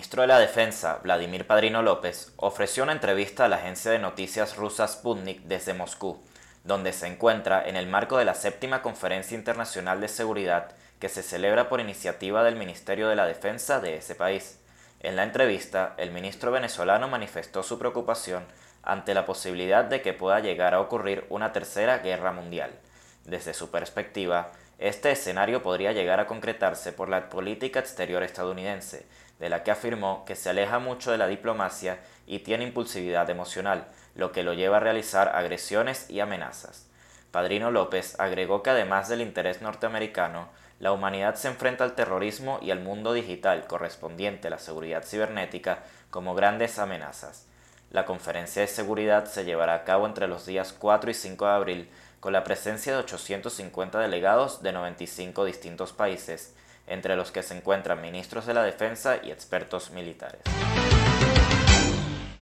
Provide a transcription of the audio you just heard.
ministro de la Defensa, Vladimir Padrino López, ofreció una entrevista a la agencia de noticias rusa Sputnik desde Moscú, donde se encuentra en el marco de la séptima Conferencia Internacional de Seguridad que se celebra por iniciativa del Ministerio de la Defensa de ese país. En la entrevista, el ministro venezolano manifestó su preocupación ante la posibilidad de que pueda llegar a ocurrir una tercera guerra mundial. Desde su perspectiva, este escenario podría llegar a concretarse por la política exterior estadounidense, de la que afirmó que se aleja mucho de la diplomacia y tiene impulsividad emocional, lo que lo lleva a realizar agresiones y amenazas. Padrino López agregó que además del interés norteamericano, la humanidad se enfrenta al terrorismo y al mundo digital correspondiente a la seguridad cibernética como grandes amenazas. La conferencia de seguridad se llevará a cabo entre los días 4 y 5 de abril con la presencia de 850 delegados de 95 distintos países, entre los que se encuentran ministros de la defensa y expertos militares.